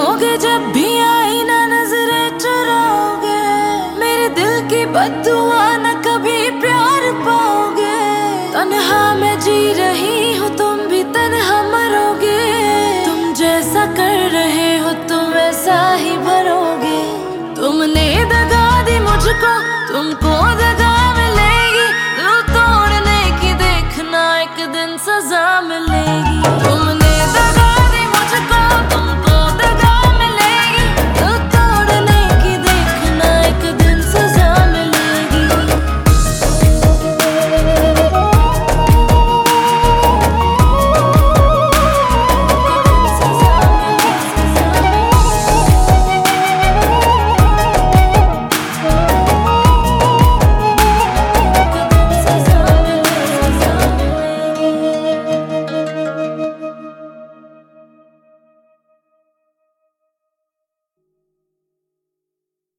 देखोगे जब भी आई ना नजरें चुराओगे, मेरे दिल की बद्दुआ न कभी प्यार पाओगे। तन्हा मैं जी रही हूँ, तुम भी तन्हा मरोगे। तुम जैसा कर रहे हो तुम वैसा ही भरोगे। तुमने दगा दी मुझको, तुमको दगा मिलेगी। दिल तोड़ने की देखना एक दिन सजा मिलेगी। तुमने